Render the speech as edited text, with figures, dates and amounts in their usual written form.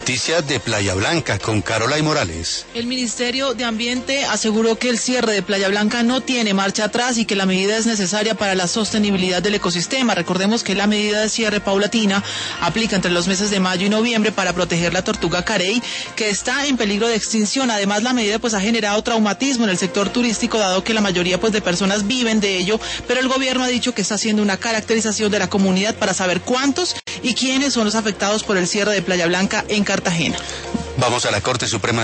Noticias de Playa Blanca con Carolay Morales. El Ministerio de Ambiente aseguró que el cierre de Playa Blanca no tiene marcha atrás y que la medida es necesaria para la sostenibilidad del ecosistema. Recordemos que la medida de cierre paulatina aplica entre los meses de mayo y noviembre para proteger la tortuga carey, que está en peligro de extinción. Además, la medida ha generado traumatismo en el sector turístico, dado que la mayoría de personas viven de ello, pero el gobierno ha dicho que está haciendo una caracterización de la comunidad para saber cuántos y quiénes son los afectados por el cierre de Playa Blanca en Cartagena. Vamos a la Corte Suprema